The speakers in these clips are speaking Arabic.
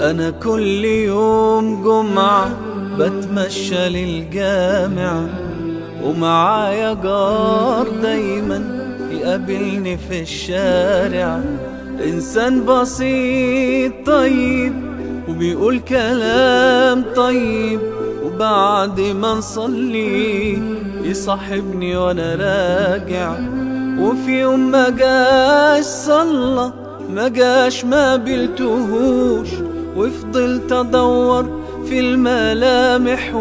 أنا كل يوم جمعة بتمشى للجامع، ومعايا جار دايما يقابلني في الشارع. إنسان بسيط طيب وبيقول كلام طيب، وبعد ما نصلي يصاحبني وانا راجع. وفي يوم ما جاش صلى، ما جاش ما قابلتهوش، وفضلت ادور في الملامح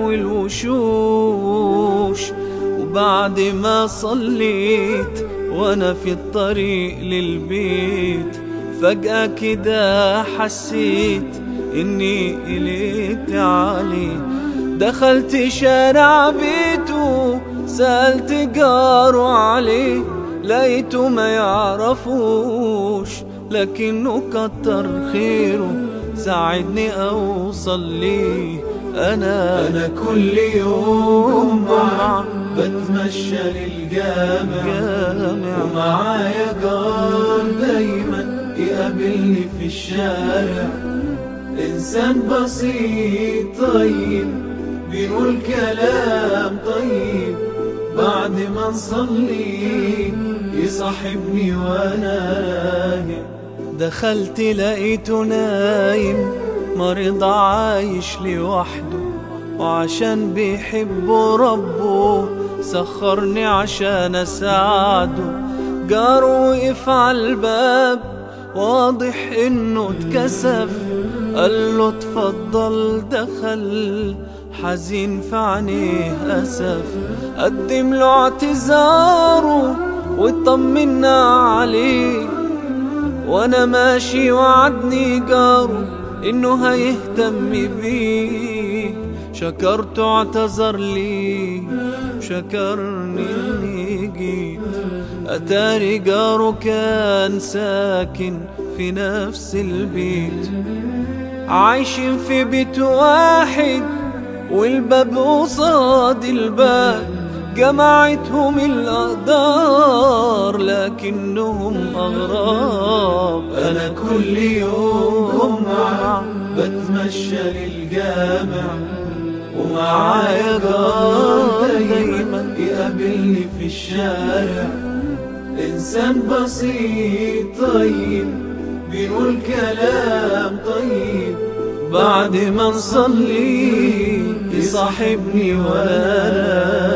والوشوش. وبعد ما صليت وانا في الطريق للبيت، فجأة كده حسيت اني قلقت عليه. دخلت شارع بيته سألت جاره عليه، لقيته ما يعرفوش لكنه كتر خيره ساعدني اوصل ليه. انا كل يوم جمعة بتمشى للجامع، ومعايا جار دايما يقابلني في الشارع. إنسان بسيط طيب بيقول كلام طيب، بعد ما نصلي يصاحبني وانا راجع. دخلت لقيته نايم مريض عايش لوحده، وعشان بيحبه ربه سخرني عشان اساعده. جاره وقف على الباب واضح انه اتكسف، قال له اتفضل. دخل حزين في عينيه اسف، قدم له اعتذاره واطمنا عليه. وانا ماشي وعدني جاره انه هيهتم بيه. شكرته اعتذر لي، شكرني اني جيت. اتاري جاره كان ساكن في نفس البيت، عايشين في بيت واحد والباب قصاد الباب. جمعتهم الأقدار لكنهم أغراب. أنا كل يوم جمعة بتمشى للجامع، ومعايا جار دايما يقابلني في الشارع. إنسان بسيط طيب بيقول كلام طيب، بعد ما نصلي يصاحبني وانا